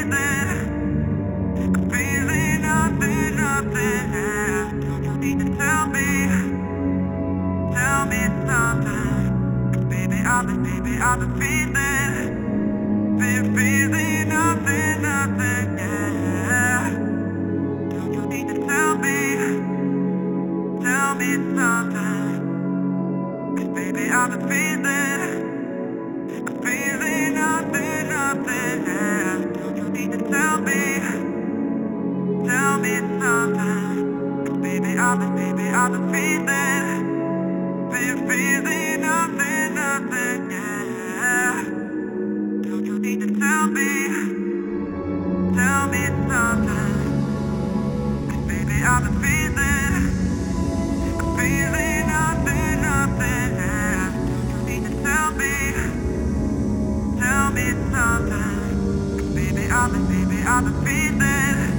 feeling nothing, nothing. You need to tell me something. 'Cause baby, I've been feeling nothing, nothing, yeah. You need to tell me something. 'Cause baby, I've been feeling nothing, nothing, yeah. You need to tell me something. 'Cause baby, I've been feeling nothing, nothing, yeah. You need to tell me something. 'Cause baby, I've been feeling nothing, nothing, yeah. You need to tell me something. 'Cause baby, I've been feeling